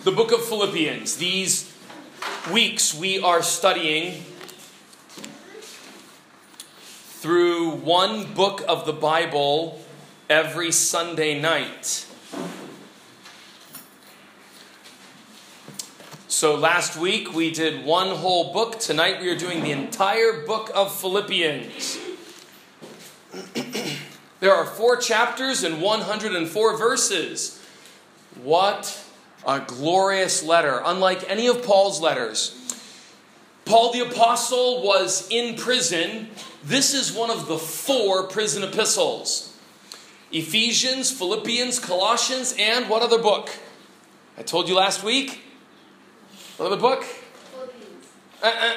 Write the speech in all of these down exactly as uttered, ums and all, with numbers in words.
the book of Philippians. These weeks we are studying through one book of the Bible every Sunday night. So last week we did one whole book. Tonight we are doing the entire book of Philippians. There are four chapters and one hundred four verses. What a glorious letter, unlike any of Paul's letters. Paul the Apostle was in prison. This is one of the four prison epistles. Ephesians, Philippians, Colossians, and what other book? I told you last week. What other book? Philippians. Uh-uh.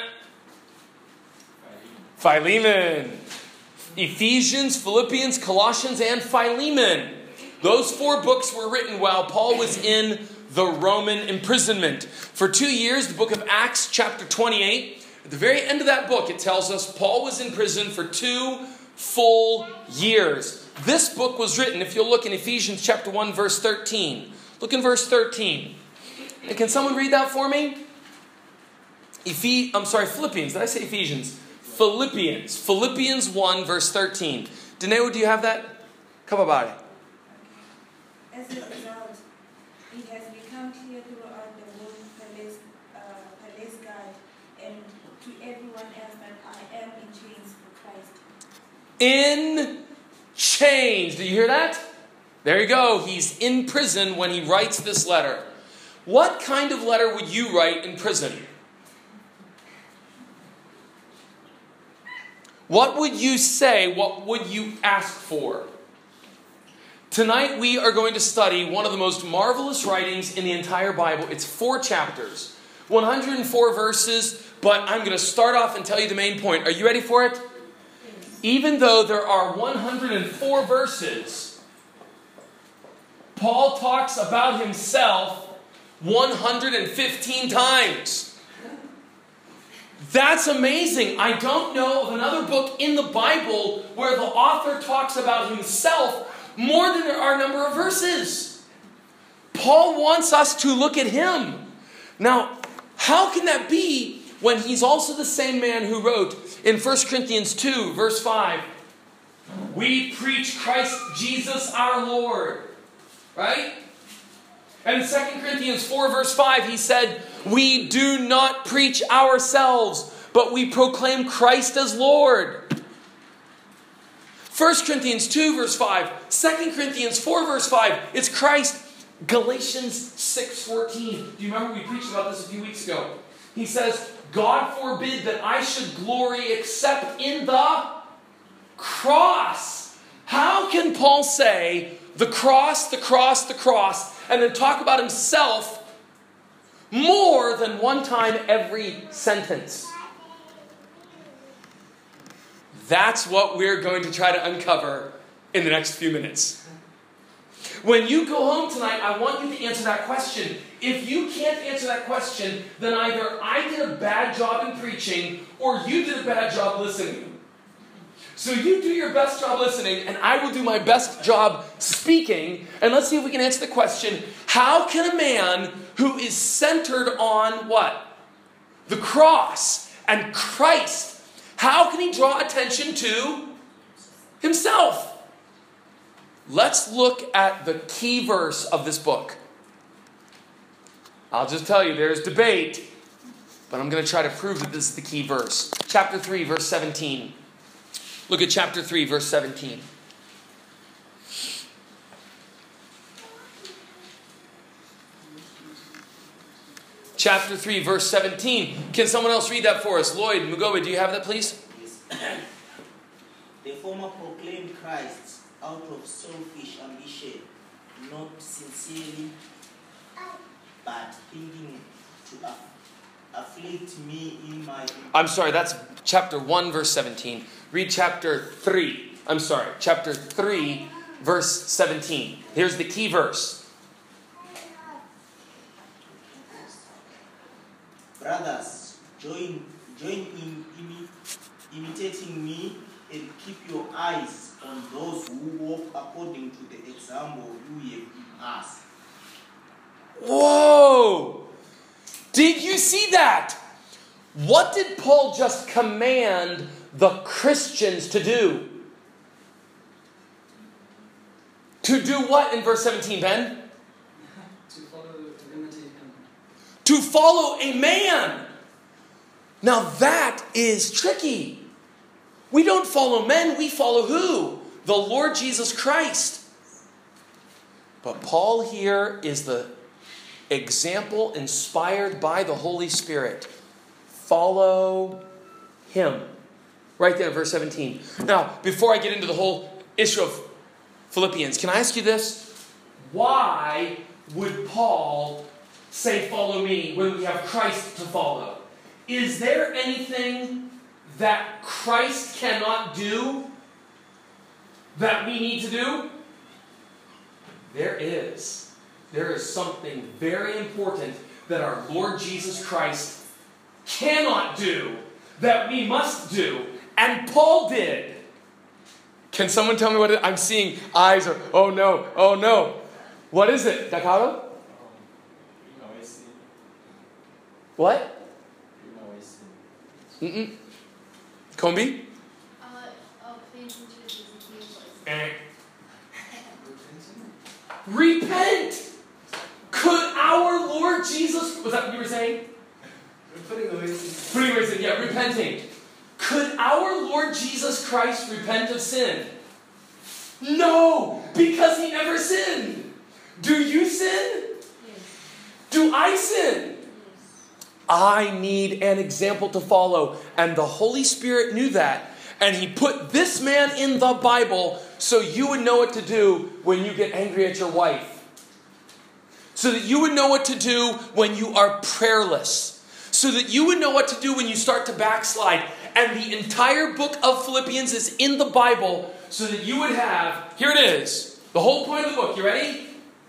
Philemon. Ephesians, Philippians, Colossians, and Philemon. Those four books were written while Paul was in the Roman imprisonment. For two years, the book of Acts, chapter twenty-eight, at the very end of that book, it tells us Paul was in prison for two full years. This book was written, if you'll look in Ephesians chapter one, verse thirteen. Look in verse thirteen. And can someone read that for me? Ephes- I'm sorry, Philippians. Did I say Ephesians? Philippians. Philippians one, verse thirteen. Dineo, do you have that? Come about it. As a result, it has become clear throughout the whole palace, uh, palace guard and to everyone else that I am in chains for Christ. In chains. Do you hear that? There you go. He's in prison when he writes this letter. What kind of letter would you write in prison? What would you say? What would you ask for? Tonight we are going to study one of the most marvelous writings in the entire Bible. It's four chapters, one hundred four verses, but I'm going to start off and tell you the main point. Are you ready for it? Even though there are one hundred four verses, Paul talks about himself one hundred fifteen times. That's amazing. I don't know of another book in the Bible where the author talks about himself more than there are a number of verses. Paul wants us to look at him. Now, how can that be when he's also the same man who wrote in First Corinthians two, verse five, we preach Christ Jesus our Lord. Right? And in Second Corinthians four, verse five, he said, we do not preach ourselves, but we proclaim Christ as Lord. First Corinthians two, verse five. Second Corinthians four, verse five. It's Christ. Galatians six, fourteen. Do you remember we preached about this a few weeks ago? He says, God forbid that I should glory except in the cross. How can Paul say the cross, the cross, the cross, and then talk about himself more than one time every sentence? That's what we're going to try to uncover in the next few minutes. When you go home tonight, I want you to answer that question. If you can't answer that question, then either I did a bad job in preaching or you did a bad job listening. So you do your best job listening and I will do my best job speaking. And let's see if we can answer the question, how can a man who is centered on what? The cross and Christ, how can he draw attention to himself? Let's look at the key verse of this book. I'll just tell you, there's debate, but I'm going to try to prove that this is the key verse. Chapter three, verse seventeen. Look at chapter three, verse seventeen. Chapter three, verse seventeen. Can someone else read that for us? Lloyd, Mugobe, do you have that, please? Yes. The former proclaimed Christ out of selfish ambition, not sincerely, but thinking to aff- afflict me in my... I'm sorry, that's chapter one, verse seventeen. Read chapter three. I'm sorry, chapter three, verse seventeen. Here's the key verse. Brothers, join, join in imi- imitating me and keep your eyes on those who walk according to the example you have in us. Whoa! Did you see that? What did Paul just command the Christians to do? To do what in verse seventeen, Ben? To follow, to imitate him. To follow a man. Now that is tricky. We don't follow men, we follow who? The Lord Jesus Christ. But Paul here is the example inspired by the Holy Spirit. Follow him. Right there in verse seventeen. Now, before I get into the whole issue of Philippians, can I ask you this? Why would Paul say follow me when we have Christ to follow? Is there anything that Christ cannot do that we need to do? There is. There is something very important that our Lord Jesus Christ cannot do that we must do. And Paul did. Can someone tell me what it is? I'm seeing eyes or, oh no, oh no. What is it, Dakaro? What? Mm-mm. Kombi? Uh, oh, paying attention to Jesus' voice. Eh. Repent! Could our Lord Jesus, was that what you were saying? Putting away sin. Putting away sin, yeah, repenting. Could our Lord Jesus Christ repent of sin? No, because he never sinned. Do you sin? Yes. Do I sin? Yes. I need an example to follow. And the Holy Spirit knew that. And he put this man in the Bible so you would know what to do when you get angry at your wife. So that you would know what to do when you are prayerless. So that you would know what to do when you start to backslide. And the entire book of Philippians is in the Bible so that you would have, here it is, the whole point of the book. You ready?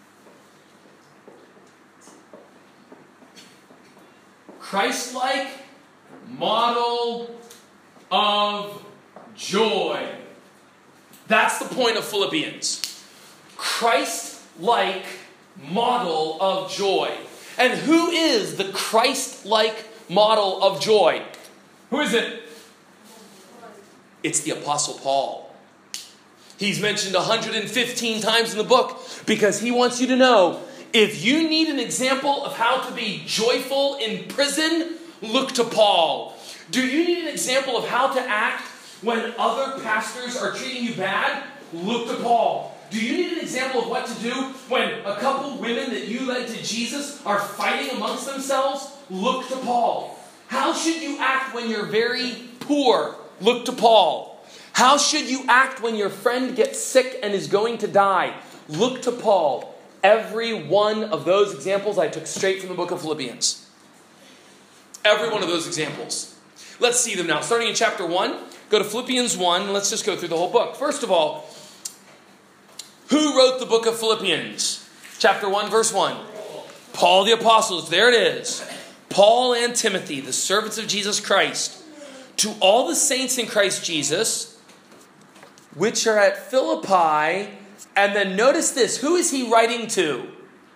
Christ-like model of joy. That's the point of Philippians. Christ-like model of joy. And who is the Christ-like model of joy? Who is it? It's the Apostle Paul. He's mentioned one hundred fifteen times in the book because he wants you to know, if you need an example of how to be joyful in prison, look to Paul. Do you need an example of how to act when other pastors are treating you bad? Look to Paul. Do you need an example of what to do when a couple women that you led to Jesus are fighting amongst themselves? Look to Paul. How should you act when you're very poor? Look to Paul. How should you act when your friend gets sick and is going to die? Look to Paul. Every one of those examples I took straight from the book of Philippians. Every one of those examples. Let's see them now. Starting in chapter one, go to Philippians one, and let's just go through the whole book. First of all, who wrote the book of Philippians? Chapter one, verse one. Paul the Apostle. There it is. Paul and Timothy, the servants of Jesus Christ, to all the saints in Christ Jesus, which are at Philippi. And then notice this. Who is he writing to?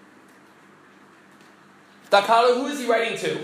Dakaro, who is he writing to?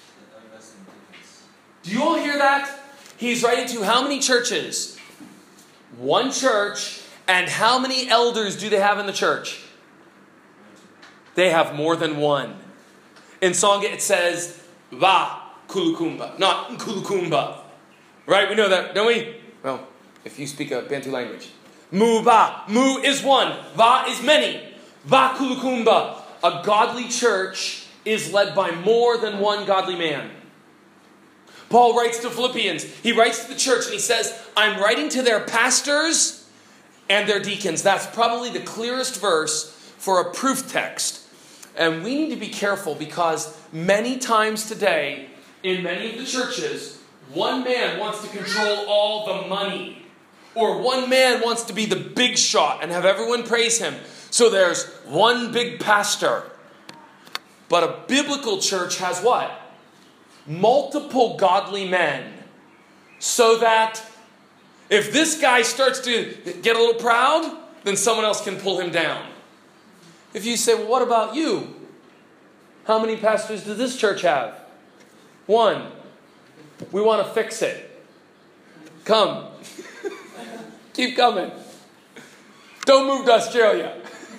Do you all hear that? He's writing to how many churches? One church. And how many elders do they have in the church? They have more than one. In Sangha it says, Va Kulukumba, not Kulukumba. Right? We know that, don't we? Well, if you speak a Bantu language. Mu ba. Mu is one. Va is many. Va Kulukumba. A godly church is led by more than one godly man. Paul writes to Philippians. He writes to the church and he says, I'm writing to their pastors and their deacons. That's probably the clearest verse for a proof text. And we need to be careful because many times today, in many of the churches, one man wants to control all the money. Or one man wants to be the big shot and have everyone praise him. So there's one big pastor. But a biblical church has what? Multiple godly men. So that if this guy starts to get a little proud, then someone else can pull him down. If you say, well, what about you? How many pastors does this church have? One. We want to fix it. Come. Keep coming. Don't move to Australia.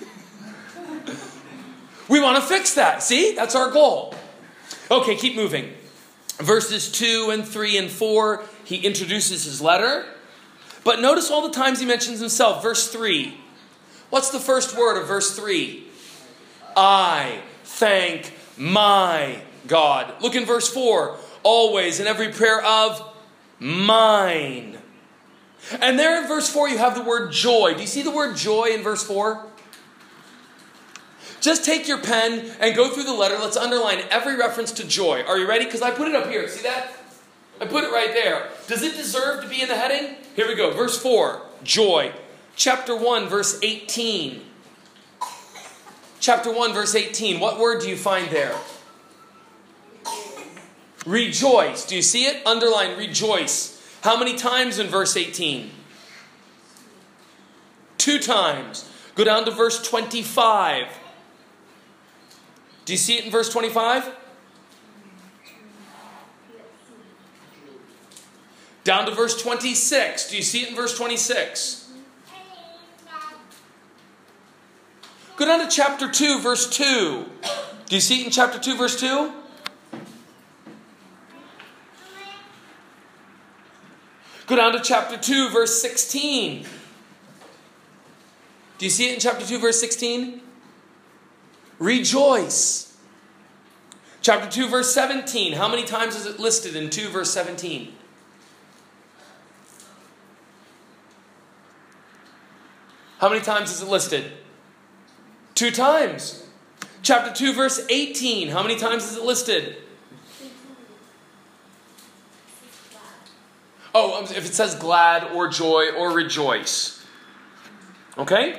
We want to fix that. See? That's our goal. Okay, keep moving. Verses two and three and four, he introduces his letter. But notice all the times he mentions himself. Verse three. What's the first word of verse three? I thank my God. Look in verse four. Always in every prayer of mine. And there in verse four you have the word joy. Do you see the word joy in verse four? Just take your pen and go through the letter. Let's underline every reference to joy. Are you ready? Because I put it up here. See that? I put it right there. Does it deserve to be in the heading? Here we go. Verse four, joy. Chapter one, verse eighteen. Chapter one, verse eighteen. What word do you find there? Rejoice. Do you see it? Underline rejoice. How many times in verse eighteen? Two times. Go down to verse twenty-five. Do you see it in verse twenty-five? Down to verse twenty-six. Do you see it in verse twenty-six? Go down to chapter two, verse two. Do you see it in chapter two, verse two? Go down to chapter two, verse sixteen. Do you see it in chapter two, verse sixteen? Rejoice. Chapter two, verse seventeen. How many times is it listed in two, verse seventeen? How many times is it listed? Two times. Chapter two, verse eighteen. How many times is it listed? Oh, if it says glad or joy or rejoice. Okay?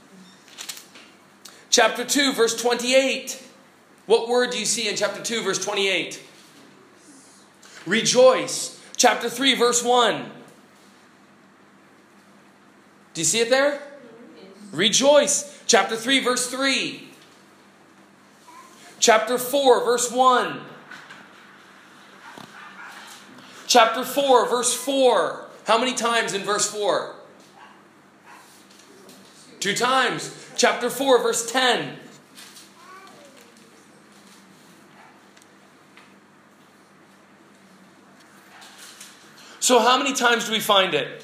Chapter two, verse twenty-eight. What word do you see in chapter two, verse twenty-eight? Rejoice. Chapter three, verse one. Do you see it there? Rejoice. Chapter three, verse three. Chapter four, verse one. Chapter four, verse four. How many times in verse four? Two times. Chapter four, verse ten. So how many times do we find it?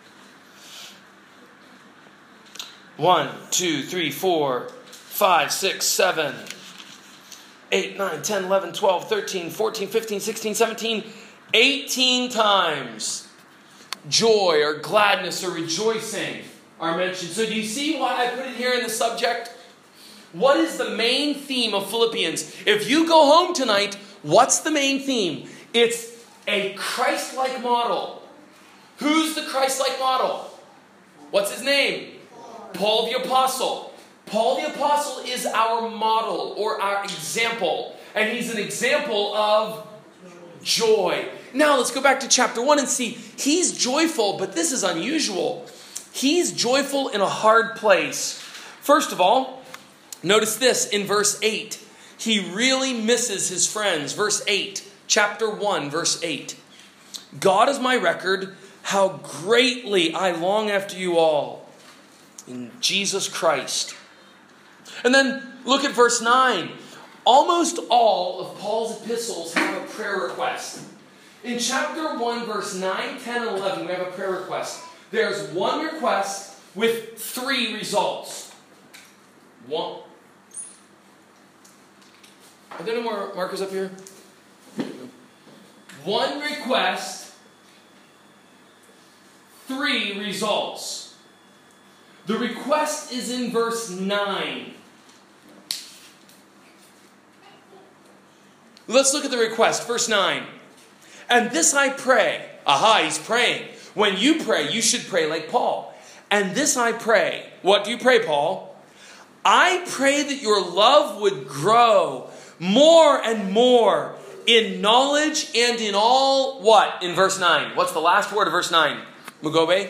One, two, three, four, five, six, seven, eight, nine, ten, eleven, twelve, thirteen, fourteen, fifteen, sixteen, seventeen, eighteen times joy or gladness or rejoicing are mentioned. So do you see why I put it here in the subject? What is the main theme of Philippians? If you go home tonight, what's the main theme? It's a Christ-like model. Who's the Christ-like model? What's his name? Paul the Apostle. Paul the Apostle is our model or our example. And he's an example of joy. Now let's go back to chapter one and see. He's joyful, but this is unusual. He's joyful in a hard place. First of all, notice this in verse eight. He really misses his friends. Verse eight. Chapter one, verse eight. God is my record, how greatly I long after you all in Jesus Christ. And then look at verse nine. Almost all of Paul's epistles have a prayer request. In chapter one, verse nine, ten, and eleven, we have a prayer request. There's one request with three results. One. Are there no more markers up here? One request, three results. The request is in verse nine. Let's look at the request, verse nine. And this I pray. Aha, he's praying. When you pray, you should pray like Paul. And this I pray. What do you pray, Paul? I pray that your love would grow more and more in knowledge and in all what? In verse nine. What's the last word of verse nine? Mugobe?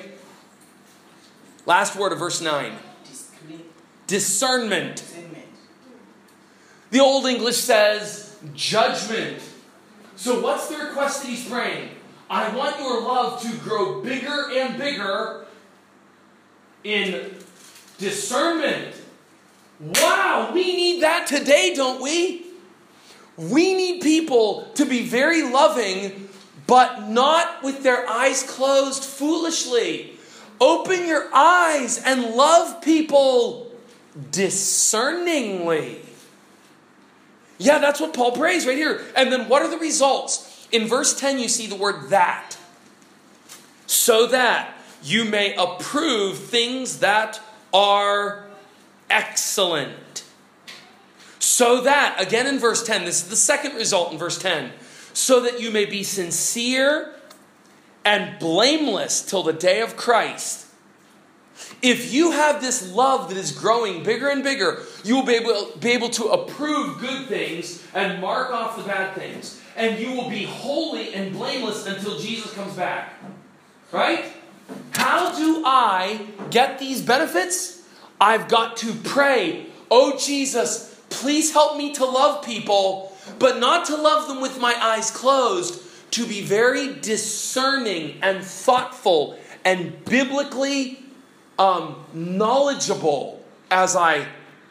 Last word of verse nine. Discipline. Discernment. Discernment. The Old English says judgment. So what's the request that he's praying? I want your love to grow bigger and bigger in discernment. Wow, we need that today, don't we? We need people to be very loving, but not with their eyes closed foolishly. Open your eyes and love people discerningly. Yeah, that's what Paul prays right here. And then what are the results? In verse ten, you see the word that. So that you may approve things that are excellent. So that, again in verse ten, this is the second result in verse ten. So that you may be sincere and blameless till the day of Christ. If you have this love that is growing bigger and bigger, you will be able, be able to approve good things and mark off the bad things. And you will be holy and blameless until Jesus comes back. Right? How do I get these benefits? I've got to pray, oh Jesus, please help me to love people, but not to love them with my eyes closed, to be very discerning and thoughtful and biblically um, knowledgeable as I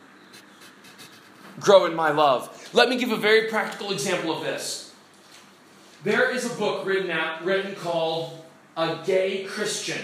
grow in my love. Let me give a very practical example of this. There is a book written out, written called A Gay Christian.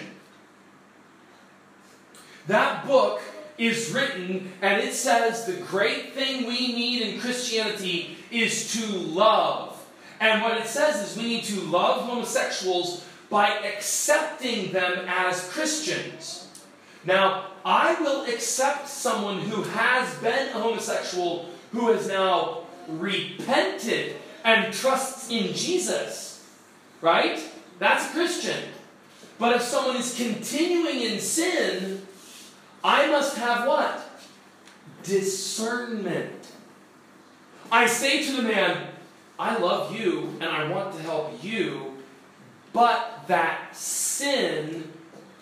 That book is written and it says the great thing we need in Christianity is to love. And what it says is we need to love homosexuals by accepting them as Christians. Now, I will accept someone who has been a homosexual, who has now repented and trusts in Jesus. Right? That's a Christian. But if someone is continuing in sin, I must have what? Discernment. I say to the man, I love you and I want to help you, but that sin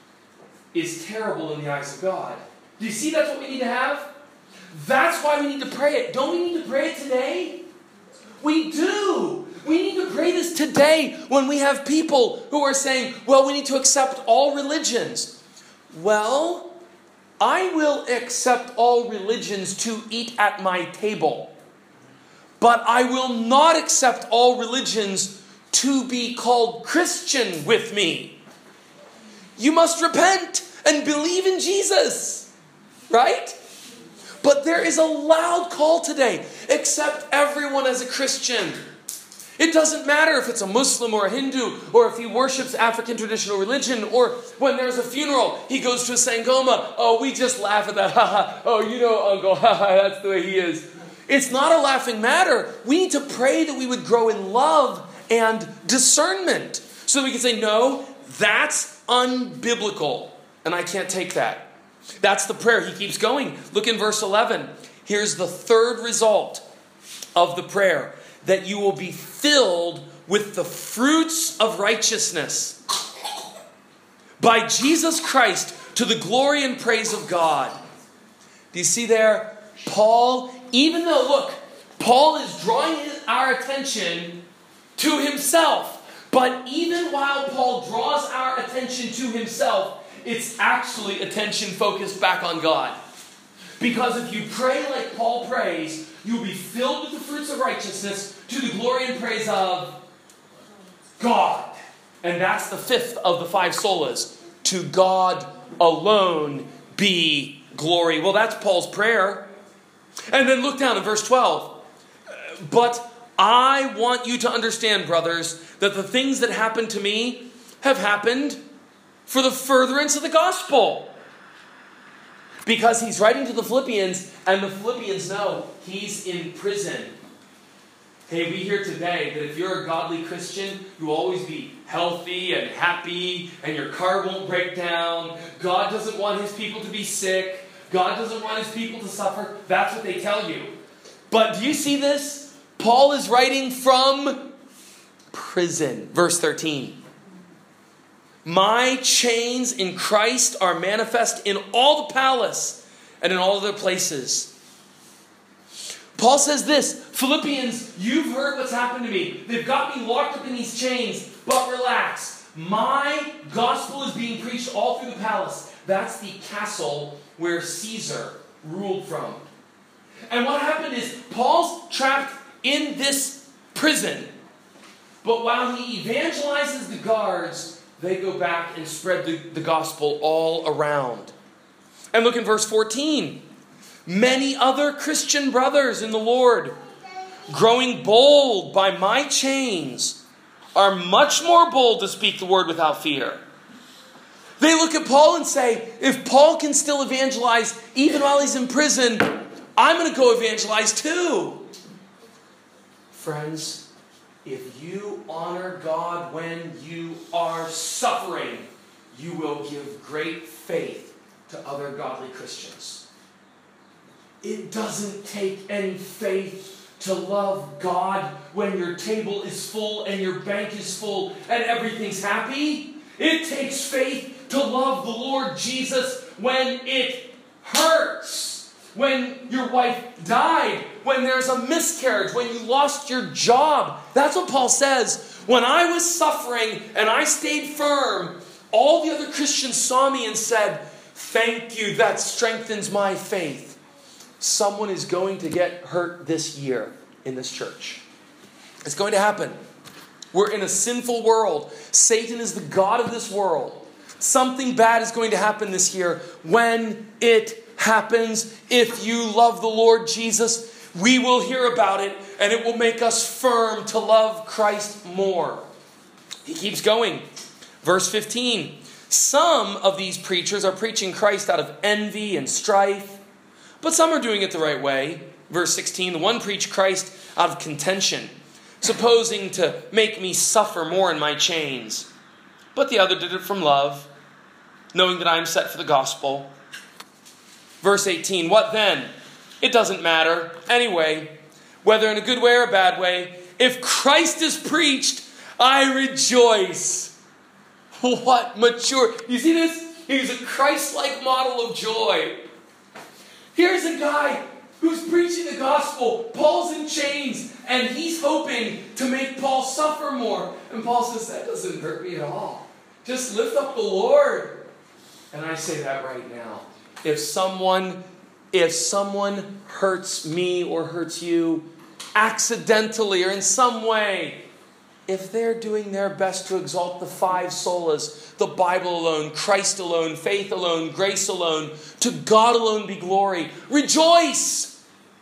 is terrible in the eyes of God. Do you see that's what we need to have? That's why we need to pray it. Don't we need to pray it today? We do. We need to pray this today when we have people who are saying, well, we need to accept all religions. Well, I will accept all religions to eat at my table. But I will not accept all religions to be called Christian with me. You must repent and believe in Jesus. Right? But there is a loud call today. Accept everyone as a Christian. It doesn't matter if it's a Muslim or a Hindu, or if he worships African traditional religion, or when there's a funeral, he goes to a Sangoma. Oh, we just laugh at that. Ha ha. Oh, you know, uncle. Ha ha. That's the way he is. It's not a laughing matter. We need to pray that we would grow in love and discernment. So that we can say, no, that's unbiblical. And I can't take that. That's the prayer. He keeps going. Look in verse eleven. Here's the third result of the prayer. That you will be filled with the fruits of righteousness by Jesus Christ to the glory and praise of God. Do you see there? Paul, even though, look, Paul is drawing his, our attention to himself. But even while Paul draws our attention to himself, it's actually attention focused back on God. Because if you pray like Paul prays, you'll be filled with the fruits of righteousness to the glory and praise of God. And that's the fifth of the five solas. To God alone be glory. Well, that's Paul's prayer. And then look down at verse twelve. But I want you to understand, brothers, that the things that happened to me have happened for the furtherance of the gospel. Because he's writing to the Philippians, and the Philippians know he's in prison. Hey, we hear today that if you're a godly Christian, you'll always be healthy and happy, and your car won't break down. God doesn't want his people to be sick. God doesn't want his people to suffer. That's what they tell you. But do you see this? Paul is writing from prison. Verse thirteen. My chains in Christ are manifest in all the palace and in all other places. Paul says this, Philippians, you've heard what's happened to me. They've got me locked up in these chains, but relax. My gospel is being preached all through the palace. That's the castle where Caesar ruled from. And what happened is, Paul's trapped in this prison. But while he evangelizes the guards, they go back and spread the, the gospel all around. And look in verse fourteen. Many other Christian brothers in the Lord, growing bold by my chains, are much more bold to speak the word without fear. They look at Paul and say, if Paul can still evangelize even while he's in prison, I'm going to go evangelize too. Friends, if you honor God when you are suffering, you will give great faith to other godly Christians. It doesn't take any faith to love God when your table is full and your bank is full and everything's happy. It takes faith to love the Lord Jesus when it hurts. When your wife died, when there's a miscarriage, when you lost your job. That's what Paul says. When I was suffering and I stayed firm, all the other Christians saw me and said, thank you, that strengthens my faith. Someone is going to get hurt this year in this church. It's going to happen. We're in a sinful world. Satan is the god of this world. Something bad is going to happen this year. When it happens, if you love the Lord Jesus, we will hear about it and it will make us firm to love Christ more. He keeps going. Verse fifteen. Some of these preachers are preaching Christ out of envy and strife, but some are doing it the right way. Verse sixteen, the one preached Christ out of contention, supposing to make me suffer more in my chains. But the other did it from love, knowing that I am set for the gospel. Verse eighteen, what then? It doesn't matter. Anyway, whether in a good way or a bad way, if Christ is preached, I rejoice. What mature. You see this? He's a Christ-like model of joy. Here's a guy who's preaching the gospel. Paul's in chains, and he's hoping to make Paul suffer more. And Paul says, that doesn't hurt me at all. Just lift up the Lord. And I say that right now. If someone, if someone hurts me or hurts you accidentally or in some way, if they're doing their best to exalt the five solas, the Bible alone, Christ alone, faith alone, grace alone, to God alone be glory, rejoice!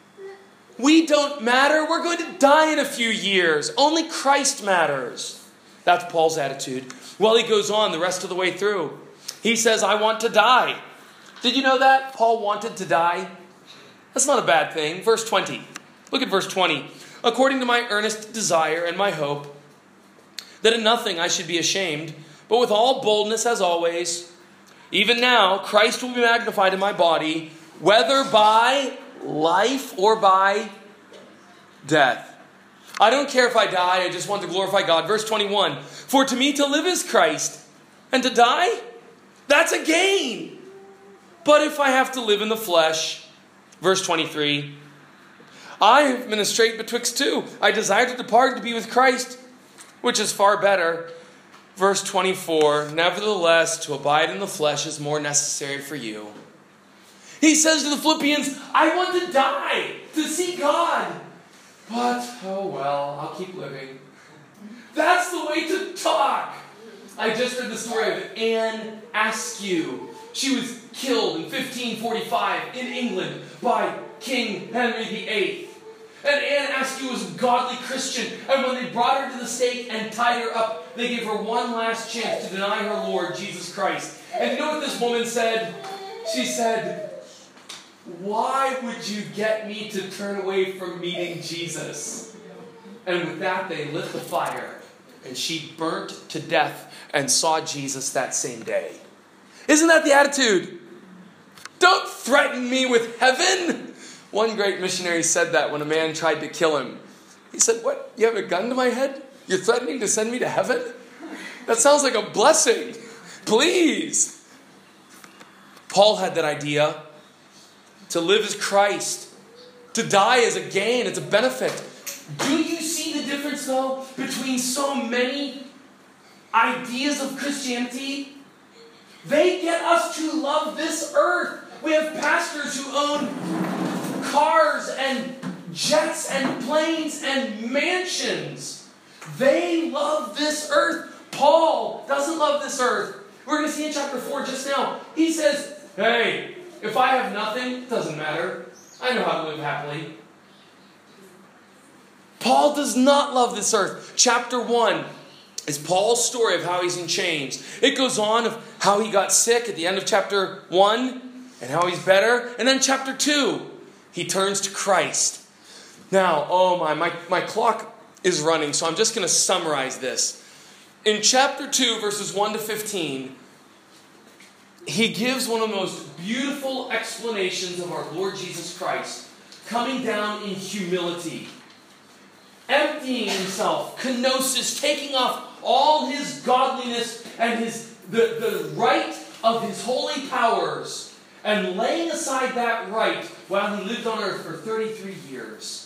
We don't matter. We're going to die in a few years. Only Christ matters. That's Paul's attitude. Well, he goes on the rest of the way through. He says, I want to die. Did you know that? Paul wanted to die. That's not a bad thing. Verse twenty. Look at verse twenty. According to my earnest desire and my hope, that in nothing I should be ashamed, but with all boldness as always, even now Christ will be magnified in my body, whether by life or by death. I don't care if I die, I just want to glorify God. Verse twenty-one, for to me to live is Christ, and to die, that's a gain. But if I have to live in the flesh, verse twenty-three, I have been a strait betwixt two. I desire to depart to be with Christ, which is far better. Verse twenty-four, nevertheless, to abide in the flesh is more necessary for you. He says to the Philippians, I want to die to see God. But, oh well, I'll keep living. That's the way to talk. I just heard the story of Anne Askew. She was killed in fifteen forty-five in England by King Henry the eighth. And Anne Askew was a godly Christian. And when they brought her to the stake and tied her up, they gave her one last chance to deny her Lord, Jesus Christ. And you know what this woman said? She said, why would you get me to turn away from meeting Jesus? And with that, they lit the fire. And she burnt to death and saw Jesus that same day. Isn't that the attitude? Don't threaten me with heaven. One great missionary said that when a man tried to kill him. He said, what? You have a gun to my head? You're threatening to send me to heaven? That sounds like a blessing. Please. Paul had that idea. To live is Christ. To die is a gain, it's a benefit. Do you see the difference, though, between so many ideas of Christianity? They get us to love this earth. We have pastors who own cars and jets and planes and mansions. They love this earth. Paul doesn't love this earth. We're going to see in chapter four just now. He says, hey, if I have nothing, it doesn't matter. I know how to live happily. Paul does not love this earth. Chapter one is Paul's story of how he's in chains. It goes on of how he got sick at the end of chapter one and how he's better. And then chapter two, he turns to Christ. Now, oh my, my, my clock is running, so I'm just going to summarize this. In chapter two, verses one to fifteen, he gives one of the most beautiful explanations of our Lord Jesus Christ, coming down in humility, emptying himself, kenosis, taking off all his godliness and his the, the right of his holy powers, and laying aside that right while he lived on earth for thirty-three years.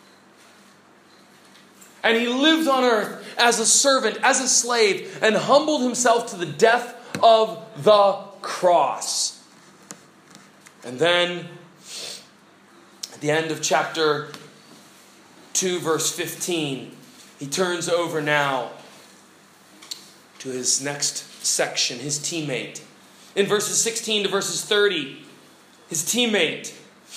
And he lived on earth as a servant, as a slave, and humbled himself to the death of the cross. And then, at the end of chapter two, verse fifteen, he turns over now to his next section, his teammate. In verses sixteen to verses thirty, his teammate.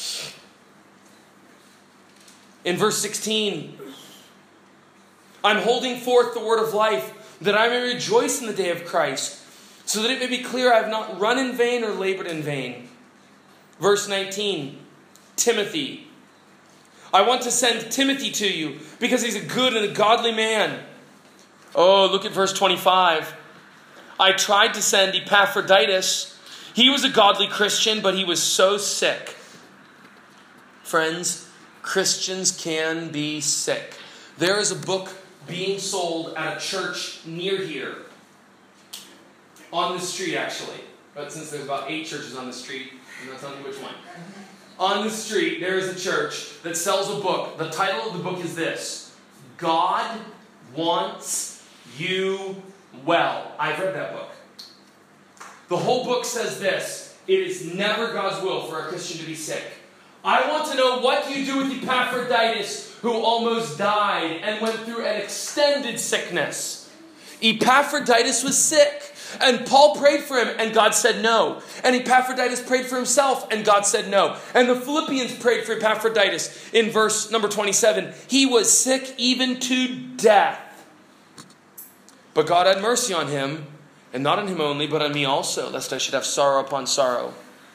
In verse sixteen, I'm holding forth the word of life, that I may rejoice in the day of Christ, so that it may be clear I have not run in vain or labored in vain. Verse nineteen, Timothy. I want to send Timothy to you, because he's a good and a godly man. Oh, look at verse twenty-five. I tried to send Epaphroditus. He was a godly Christian, but he was so sick. Friends, Christians can be sick. There is a book being sold at a church near here. On the street, actually. But since there's about eight churches on the street, I'm not telling you which one. On the street, there is a church that sells a book. The title of the book is this: God Wants You Well. I've read that book. The whole book says this: it is never God's will for a Christian to be sick. I want to know, what do you do with Epaphroditus, who almost died and went through an extended sickness? Epaphroditus was sick, and Paul prayed for him, and God said no. And Epaphroditus prayed for himself, and God said no. And the Philippians prayed for Epaphroditus in verse number twenty-seven. He was sick even to death. But God had mercy on him, and not on him only, but on me also, lest I should have sorrow upon sorrow.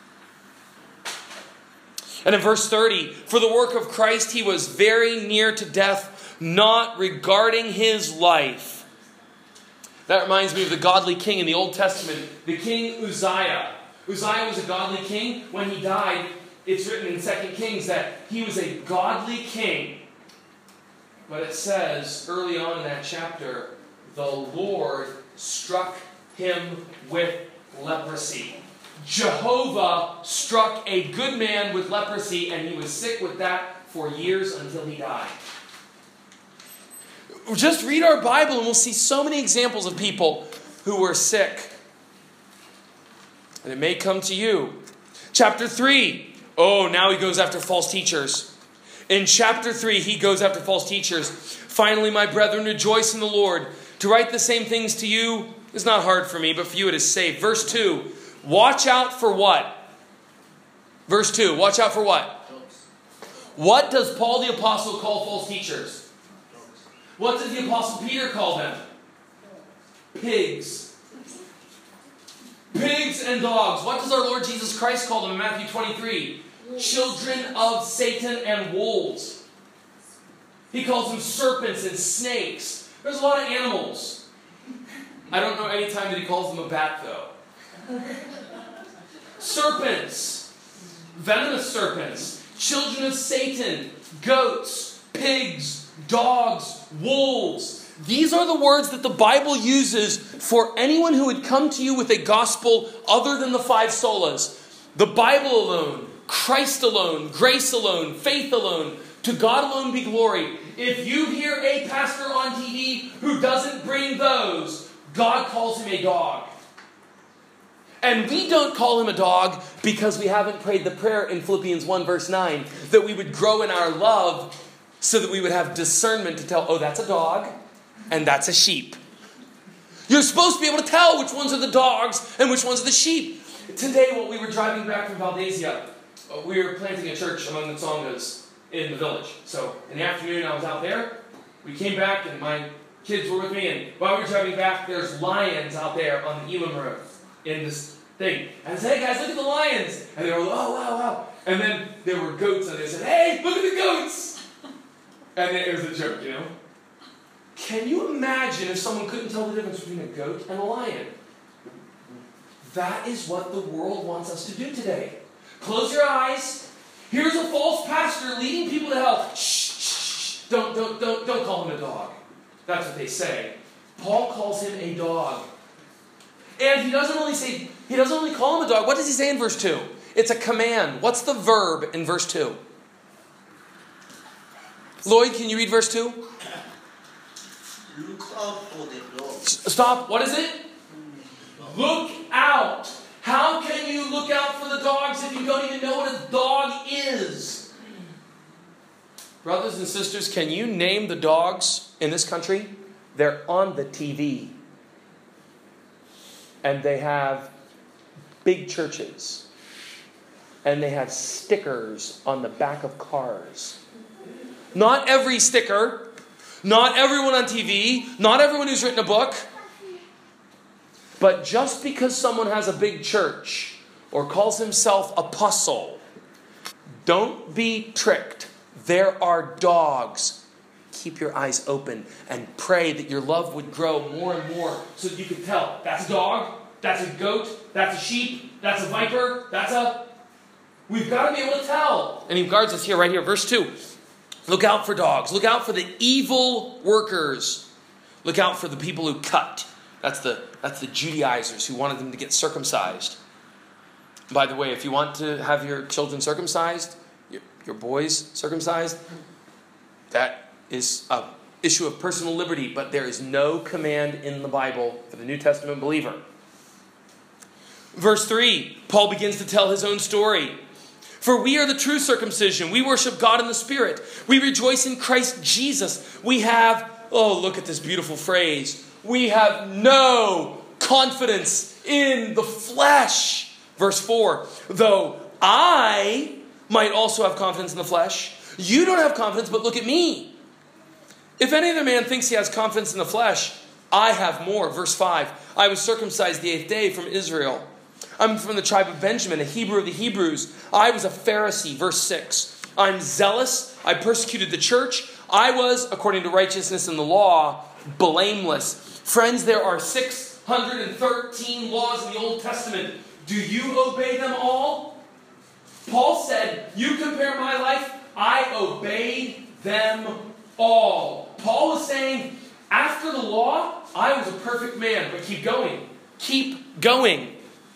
And in verse thirty, for the work of Christ he was very near to death, not regarding his life. That reminds me of the godly king in the Old Testament, the king Uzziah. Uzziah was a godly king. When he died, it's written in Second Kings that he was a godly king. But it says early on in that chapter, the Lord struck him with leprosy. Jehovah struck a good man with leprosy, and he was sick with that for years until he died. Just read our Bible and we'll see so many examples of people who were sick. And it may come to you. Chapter three. Oh, now he goes after false teachers. In chapter three, he goes after false teachers. Finally, my brethren, rejoice in the Lord. To write the same things to you is not hard for me, but for you it is safe. Verse two. Watch out for what? Verse two. Watch out for what? What does Paul the Apostle call false teachers? What did the Apostle Peter call them? Pigs. Pigs and dogs. What does our Lord Jesus Christ call them in Matthew twenty-three? Children of Satan and wolves. He calls them serpents and snakes. There's a lot of animals. I don't know any time that he calls them a bat, though. Serpents. Venomous serpents. Children of Satan. Goats. Pigs. Dogs. Wolves. These are the words that the Bible uses for anyone who would come to you with a gospel other than the five solas. The Bible alone Christ alone, grace alone, faith alone, to God alone be glory. If you hear a pastor on T V who doesn't bring those, God calls him a dog. And we don't call him a dog because we haven't prayed the prayer in Philippians one verse nine that we would grow in our love so that we would have discernment to tell, oh, that's a dog and that's a sheep. You're supposed to be able to tell which ones are the dogs and which ones are the sheep. Today, while we were driving back from Valdezia, we were planting a church among the Tsongas in the village. So in the afternoon, I was out there. We came back and my kids were with me. And while we were driving back, there's lions out there on the Elam Road in this thing. And I said, hey guys, look at the lions. And they were like, oh, wow, wow. And then there were goats and they said, hey, look at the goats. And then it was a joke, you know. Can you imagine if someone couldn't tell the difference between a goat and a lion? That is what the world wants us to do today. Close your eyes. Here's a false pastor leading people to hell. Shh, shh, shh. Don't, don't, don't, don't call him a dog. That's what they say. Paul calls him a dog. And he doesn't only say, he doesn't only call him a dog. What does he say in verse two? It's a command. What's the verb in verse two? Lloyd, can you read verse two? Look out for the dogs. Stop. What is it? Look out. How can you look out for the dogs if you don't even know what a dog is? Brothers and sisters, can you name the dogs in this country? They're on the T V. And they have big churches. And they have stickers on the back of cars. Not every sticker. Not everyone on T V, not everyone who's written a book. But just because someone has a big church or calls himself apostle, don't be tricked. There are dogs. Keep your eyes open and pray that your love would grow more and more so that you can tell, that's a dog, that's a goat, that's a sheep, that's a viper, that's a... We've got to be able to tell. And he guards us here, right here, verse two. Look out for dogs. Look out for the evil workers. Look out for the people who cut. That's the, that's the Judaizers who wanted them to get circumcised. By the way, if you want to have your children circumcised, your, your boys circumcised, that is an issue of personal liberty, but there is no command in the Bible for the New Testament believer. Verse three, Paul begins to tell his own story. For we are the true circumcision. We worship God in the Spirit. We rejoice in Christ Jesus. We have, oh, look at this beautiful phrase. We have no confidence in the flesh. Verse four, though I might also have confidence in the flesh, you don't have confidence, but look at me. If any other man thinks he has confidence in the flesh, I have more. Verse five, I was circumcised the eighth day from Israel. I'm from the tribe of Benjamin, a Hebrew of the Hebrews. I was a Pharisee. Verse six. I'm zealous. I persecuted the church. I was, according to righteousness in the law, blameless. Friends, there are six hundred thirteen laws in the Old Testament. Do you obey them all? Paul said, you compare my life, I obeyed them all. Paul was saying, after the law, I was a perfect man. But keep going. Keep going.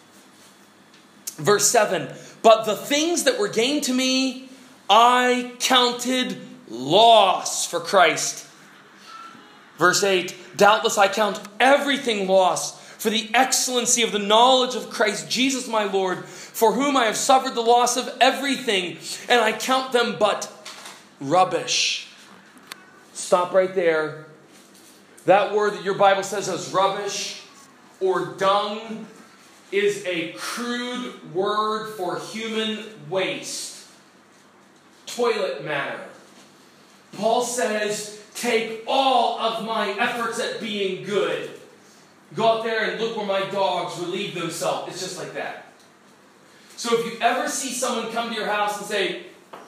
Verse seven, but the things that were gained to me, I counted loss for Christ. Verse eight, doubtless I count everything loss for the excellency of the knowledge of Christ Jesus my Lord, for whom I have suffered the loss of everything, and I count them but rubbish. Stop right there. That word that your Bible says is rubbish or dung is a crude word for human waste. Toilet matter. Paul says, take all of my efforts at being good. Go out there and look where my dogs relieve themselves. It's just like that. So if you ever see someone come to your house and say,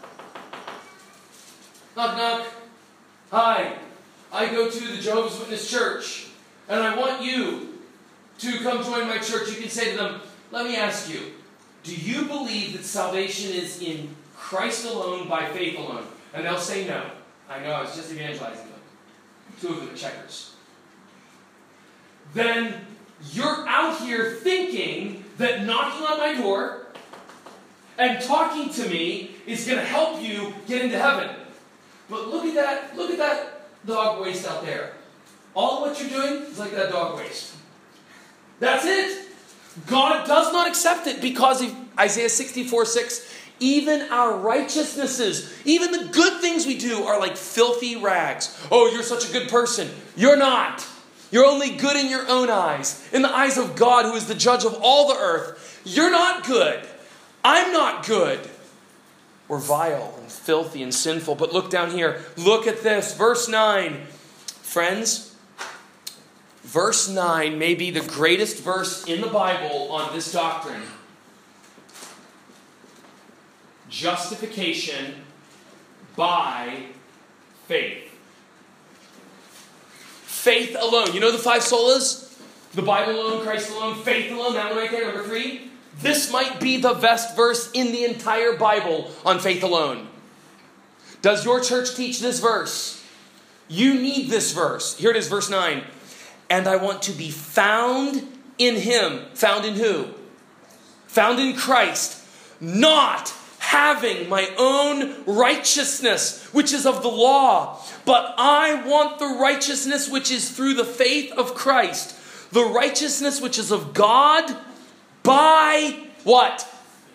knock, knock, hi, I go to the Jehovah's Witness church, and I want you to come join my church, you can say to them, let me ask you, do you believe that salvation is in Christ alone, by faith alone? And they'll say no. I know, I was just evangelizing them. Two of them at Checkers. Then you're out here thinking that knocking on my door And talking to me is going to help you get into heaven. But look at that, look at that dog waste out there. All of what you're doing is like that dog waste. That's it. God does not accept it because of Isaiah sixty-four six. Even our righteousnesses, even the good things we do are like filthy rags. Oh, you're such a good person. You're not. You're only good in your own eyes. In the eyes of God, who is the judge of all the earth, you're not good. I'm not good. We're vile and filthy and sinful. But look down here. Look at this. Verse nine. Friends, verse nine may be the greatest verse in the Bible on this doctrine. Justification by faith. Faith alone. You know the five solas? The Bible alone, Christ alone, faith alone. That one right there, number three. This might be the best verse in the entire Bible on faith alone. Does your church teach this verse? You need this verse. Here it is, verse nine. And I want to be found in Him. Found in who? Found in Christ. Not having my own righteousness, which is of the law. But I want the righteousness which is through the faith of Christ. The righteousness which is of God by what?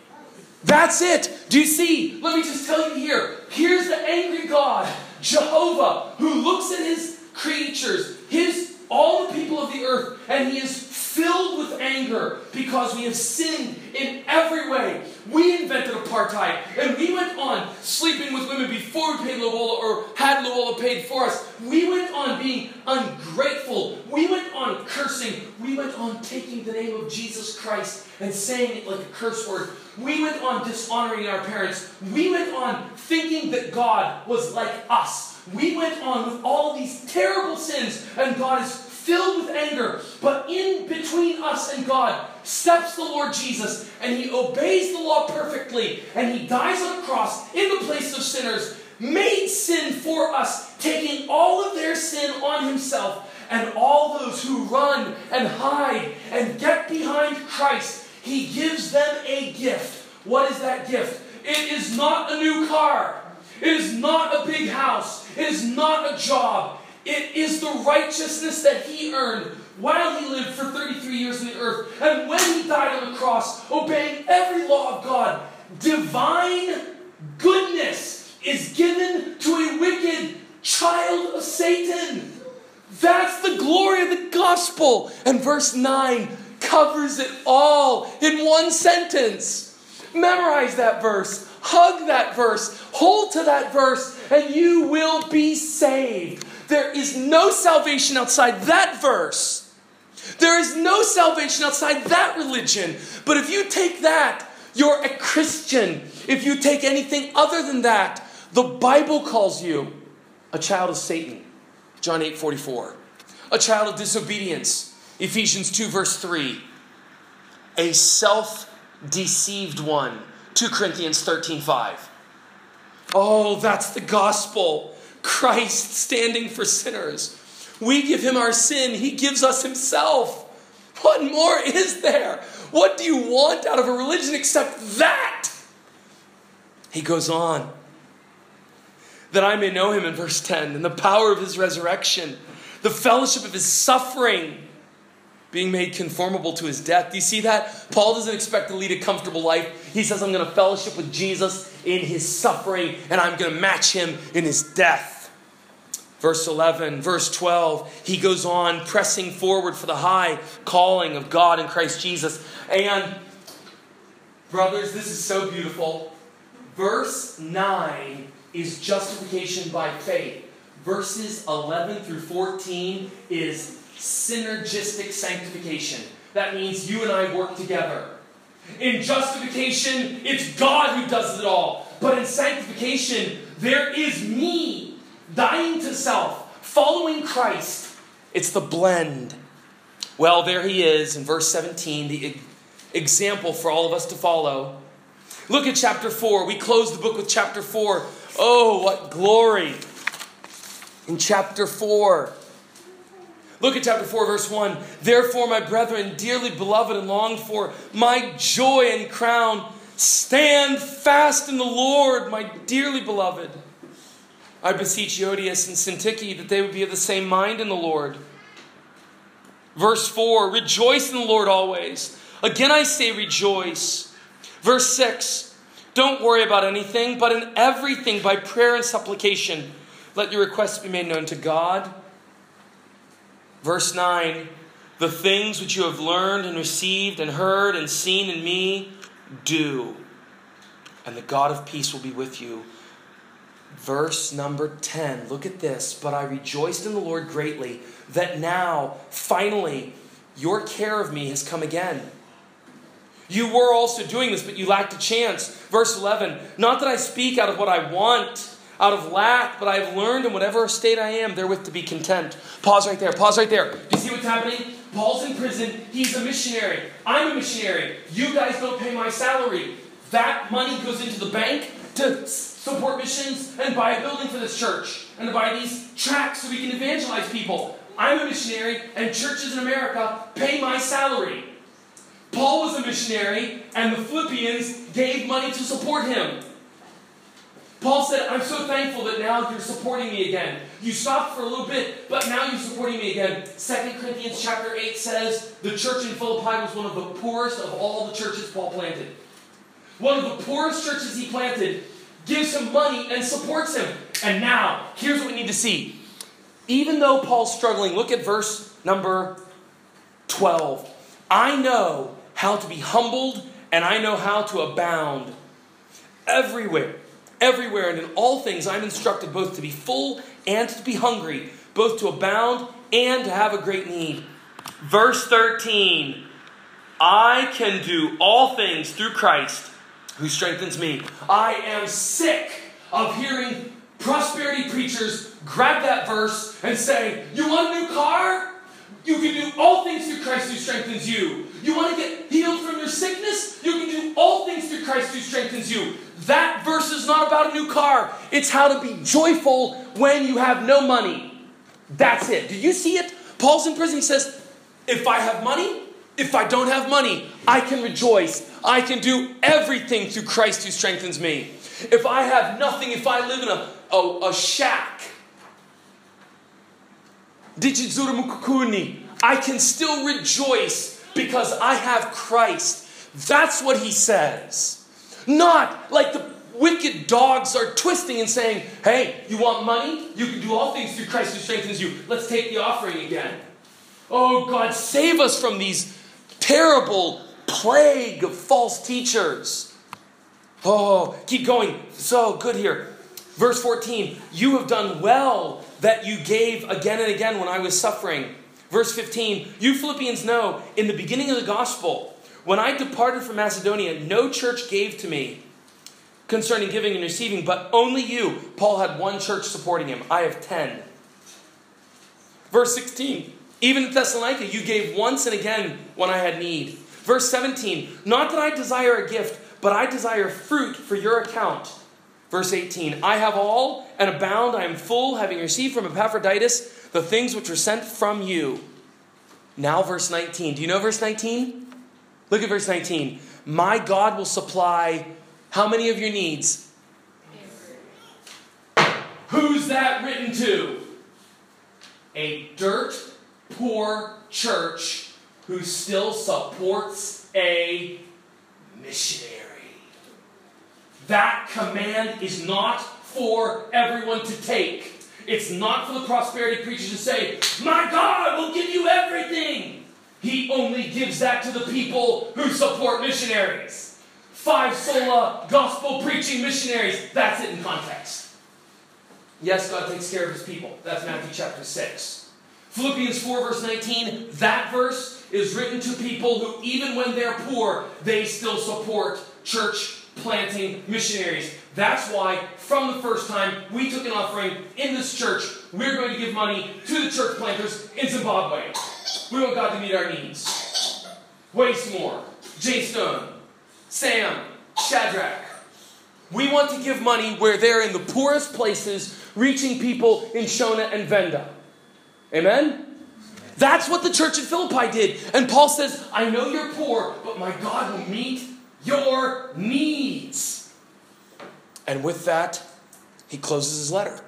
That's it. Do you see? Let me just tell you here. Here's the angry God, Jehovah, who looks at His creatures, His all the people of the earth, and He is filled with anger because we have sinned in every way. We invented apartheid, and we went on sleeping with women before we paid Lobola or had Lobola paid for us. We went on being ungrateful. We went on cursing. We went on taking the name of Jesus Christ and saying it like a curse word. We went on dishonoring our parents. We went on thinking that God was like us. We went on with all of these terrible sins, and God is filled with anger. But in between us and God steps the Lord Jesus, and He obeys the law perfectly, and He dies on a cross in the place of sinners, made sin for us, taking all of their sin on Himself. And all those who run and hide and get behind Christ, He gives them a gift. What is that gift? It is not a new car. It is not a big house. It is not a job. It is the righteousness that He earned while He lived for thirty-three years on the earth. And when He died on the cross, obeying every law of God, divine goodness is given to a wicked child of Satan. That's the glory of the gospel. And verse nine covers it all in one sentence. Memorize that verse. Hug that verse. Hold to that verse, and you will be saved. There is no salvation outside that verse. There is no salvation outside that religion. But if you take that, you're a Christian. If you take anything other than that, the Bible calls you a child of Satan. John eight forty-four. A child of disobedience. Ephesians two verse three. A self-deceived one. two Corinthians thirteen five. Oh, that's the gospel. Christ standing for sinners. We give Him our sin. He gives us Himself. What more is there? What do you want out of a religion except that? He goes on. That I may know Him in verse ten. And the power of His resurrection. The fellowship of His suffering. Being made conformable to His death. Do you see that? Paul doesn't expect to lead a comfortable life. He says, I'm going to fellowship with Jesus in His suffering, and I'm going to match Him in His death. Verse eleven, verse twelve, he goes on pressing forward for the high calling of God in Christ Jesus. And, brothers, this is so beautiful. Verse nine is justification by faith. Verses eleven through fourteen is synergistic sanctification. That means you and I work together. In justification, it's God who does it all. But in sanctification, there is me dying to self, following Christ. It's the blend. Well, there he is in verse seventeen, the example for all of us to follow. Look at chapter four. We close the book with chapter four. Oh, what glory. In chapter four. Look at chapter four, verse one. Therefore, my brethren, dearly beloved and longed for, my joy and crown, Stand fast in the Lord, my dearly beloved. I beseech Euodias and Syntyche that they would be of the same mind in the Lord. Verse four, rejoice in the Lord always. Again I say rejoice. Verse six, don't worry about anything, but in everything by prayer and supplication, let your requests be made known to God. Verse nine, the things which you have learned and received and heard and seen in me, do. And the God of peace will be with you. Verse number ten, look at this. But I rejoiced in the Lord greatly that now, finally, your care of me has come again. You were also doing this, but you lacked a chance. Verse eleven, not that I speak out of what I want, out of lack, but I have learned in whatever state I am, therewith to be content. Pause right there, pause right there. Do you see what's happening? Paul's in prison, he's a missionary. I'm a missionary. You guys don't pay my salary. That money goes into the bank to support missions and buy a building for this church and to buy these tracts so we can evangelize people. I'm a missionary and churches in America pay my salary. Paul was a missionary and the Philippians gave money to support him. Paul said, I'm so thankful that now you're supporting me again. You stopped for a little bit, but now you're supporting me again. Second Corinthians chapter eight says the church in Philippi was one of the poorest of all the churches Paul planted. One of the poorest churches he planted gives him money and supports him. And now, here's what we need to see. Even though Paul's struggling, look at verse number twelve. I know how to be humbled, and I know how to abound. Everywhere, everywhere, and in all things I'm instructed both to be full and to be hungry, both to abound and to have a great need. Verse thirteen. I can do all things through Christ, who strengthens me. I am sick of hearing prosperity preachers grab that verse and say, you want a new car? You can do all things through Christ who strengthens you. You want to get healed from your sickness? You can do all things through Christ who strengthens you. That verse is not about a new car. It's how to be joyful when you have no money. That's it. Do you see it? Paul's in prison. He says, if I have money, if I don't have money, I can rejoice. I can do everything through Christ who strengthens me. If I have nothing, if I live in a, a, a shack, I can still rejoice because I have Christ. That's what he says. Not like the wicked dogs are twisting and saying, hey, you want money? You can do all things through Christ who strengthens you. Let's take the offering again. Oh, God, save us from these terrible plague of false teachers. Oh, keep going. So good here. Verse fourteen, you have done well that you gave again and again when I was suffering. Verse fifteen, you Philippians know, in the beginning of the gospel, when I departed from Macedonia, no church gave to me concerning giving and receiving, but only you. Paul had one church supporting him. I have ten. Verse sixteen, even in Thessalonica, you gave once and again when I had need. Verse seventeen, not that I desire a gift, but I desire fruit for your account. Verse eighteen, I have all and abound, I am full, having received from Epaphroditus the things which were sent from you. Now verse nineteen. Do you know verse nineteen? Look at verse nineteen. My God will supply how many of your needs? Who's that written to? A dirt poor church who still supports a missionary. That command is not for everyone to take. It's not for the prosperity preachers to say, my God will give you everything. He only gives that to the people who support missionaries. Five sola gospel preaching missionaries. That's it in context. Yes, God takes care of his people. That's Matthew chapter six. Philippians four verse nineteen, that verse is written to people who, even when they're poor, they still support church planting missionaries. That's why, from the first time we took an offering in this church, we're going to give money to the church planters in Zimbabwe. We want God to meet our needs. Wacemore, Jay Stone, Sam, Shadrach. We want to give money where they're in the poorest places, reaching people in Shona and Venda. Amen? That's what the church at Philippi did. And Paul says, I know you're poor, but my God will meet your needs. And with that, he closes his letter.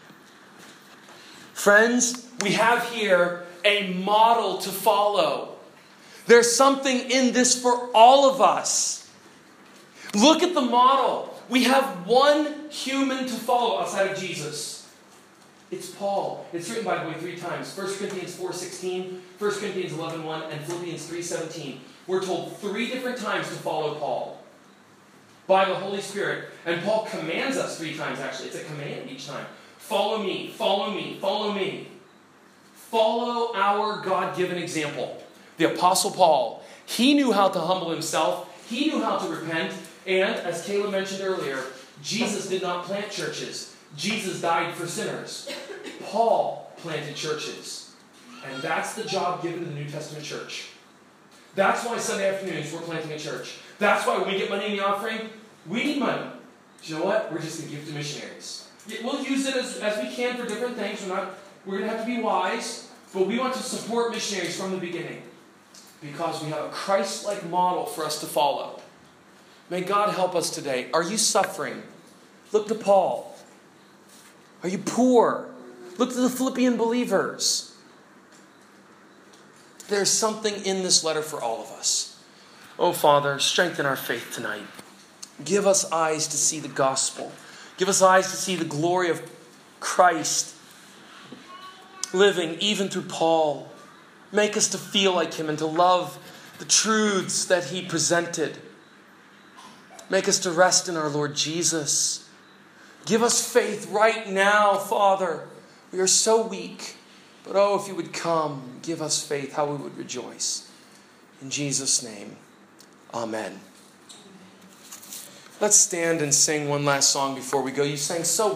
Friends, we have here a model to follow. There's something in this for all of us. Look at the model. We have one human to follow outside of Jesus. It's Paul. It's written, by the way, three times. First Corinthians four sixteen, First Corinthians eleven one, and Philippians three seventeen. We're told three different times to follow Paul by the Holy Spirit. And Paul commands us three times, actually. It's a command each time. Follow me, follow me, follow me. Follow our God-given example. The Apostle Paul, he knew how to humble himself. He knew how to repent. And, as Caleb mentioned earlier, Jesus did not plant churches. Jesus died for sinners. Paul planted churches. And that's the job given to the New Testament church. That's why Sunday afternoons we're planting a church. That's why when we get money in the offering, we need money. But you know what? We're just going to give to missionaries. We'll use it as, as we can for different things. We're not. We're going to have to be wise. But we want to support missionaries from the beginning. Because we have a Christ-like model for us to follow. May God help us today. Are you suffering? Look to Paul. Are you poor? Look to the Philippian believers. There's something in this letter for all of us. Oh, Father, strengthen our faith tonight. Give us eyes to see the gospel. Give us eyes to see the glory of Christ living even through Paul. Make us to feel like him and to love the truths that he presented. Make us to rest in our Lord Jesus. Give us faith right now, Father. We are so weak. But oh, if you would come, give us faith, how we would rejoice. In Jesus' name, amen. Let's stand and sing one last song before we go. You sang so